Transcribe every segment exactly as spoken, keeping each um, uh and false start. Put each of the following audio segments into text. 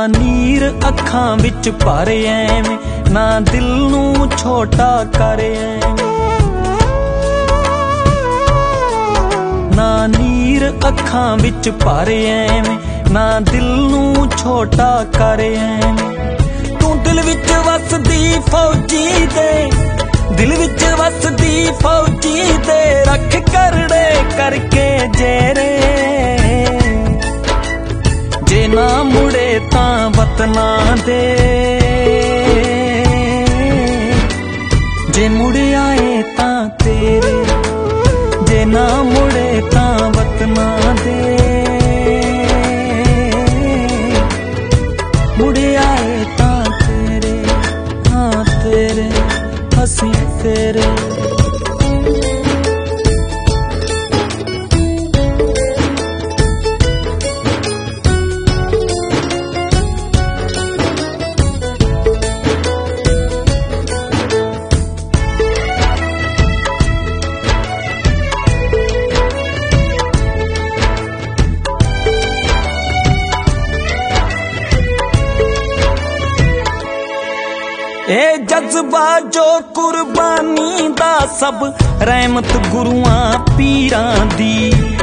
नीर अखां विच भर एवें, ना दिल नूं छोटा कर एवें। ना नीर अखां विच भर एवें, ना दिल नूं छोटा कर एवें। तू दिल विच वसदी फौजी दे, दिल विच वसदी फौजी दे, रख करड़े करके जेरे। जे ना मुड़े तां वतना दे, जे मुड़ आए तां तेरे। जे ना मुड़े तां वतना दे, मुड़ आए तां तेरे। हाँ तेरे, हसी तेरे। ए जज्बा जो कुर्बानी दा, सब रहमत गुरुआं पीरां दी।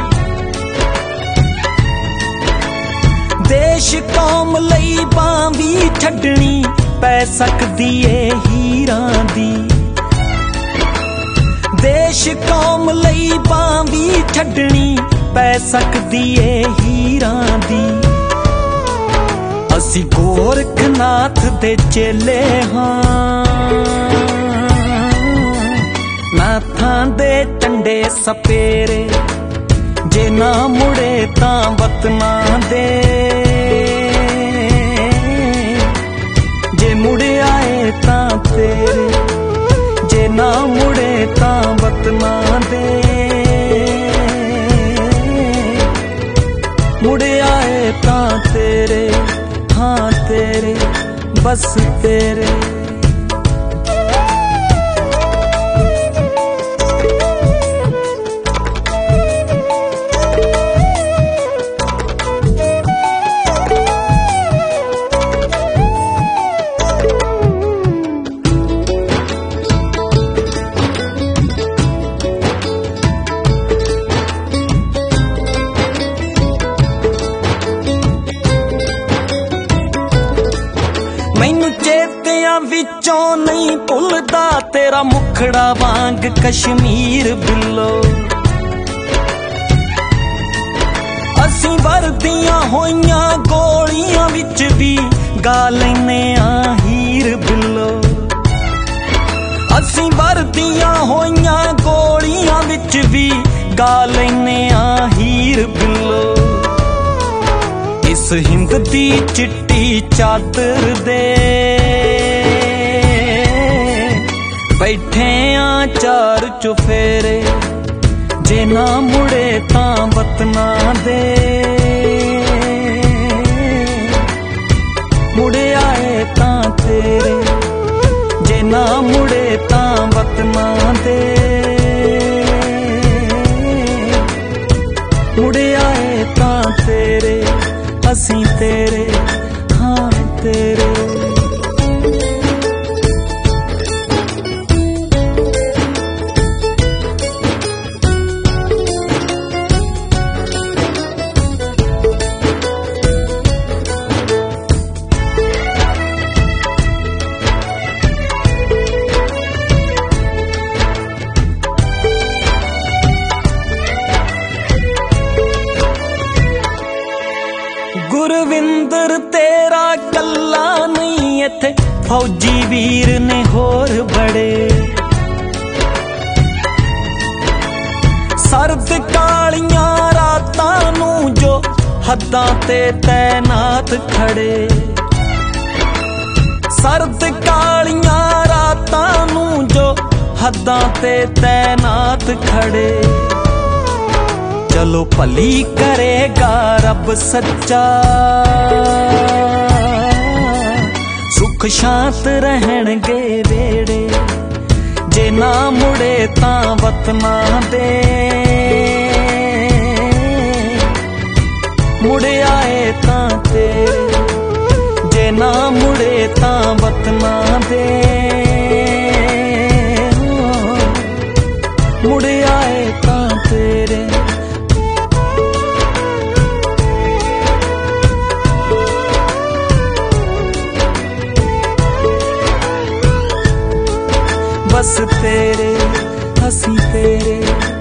देश कौम लई बां भी छड्डनी पै सकदी ए हीरां दी। देश कौम लई बां भी छड्डनी पै सकदी ए हीरां दी। असी गोरखनाथ दे चेले हाँ, नाथां दे टंडे सपेरे। जे ना मुड़े तां वतना दे, जे मुड़ आए तां तेरे। जे ना मुड़े तां वतना दे, मुड़ आए तां तेरे। हाँ तेरे, बस तेरे। मैनू चेतियां विचों नहीं भुलदा तेरा मुखड़ा वांग कश्मीर बिल्लो। असी वरदियां होइयां गोलियां विच भी गा लैने आ हीर बिल्लो। असी वरदियां होइयां गोलियां विच भी गा लैने आ हीर बिल्लो। इस हिंद दी चिट्टी चादर दे बैठे आ चार चुफेरे। जे ना मुड़े तां वतना दे, मुड़ आए तां तेरे। जे ना मुड़े तां वतना दे, मुड़ आए तां तेरे। हसी तेरे, हाँ तेरे। गुरविंदर तेरा कल्ला नहीं इत्थे, फौजी वीर ने होर बड़े। सर्द कालियां रातां नूं जो हद्दां ते तैनात खड़े। सर्द कालियां रातां नूं जो हद्दां ते तैनात खड़े। चलो भली करेगा रब सच्चा, सुख शांत रहणगे वेड़े। जे ना मुड़े तां वतना दे, मुड़ आए तां तेरे। साथ ना दे मुड़ आए तां तेरे। बस तेरे हसी तेरे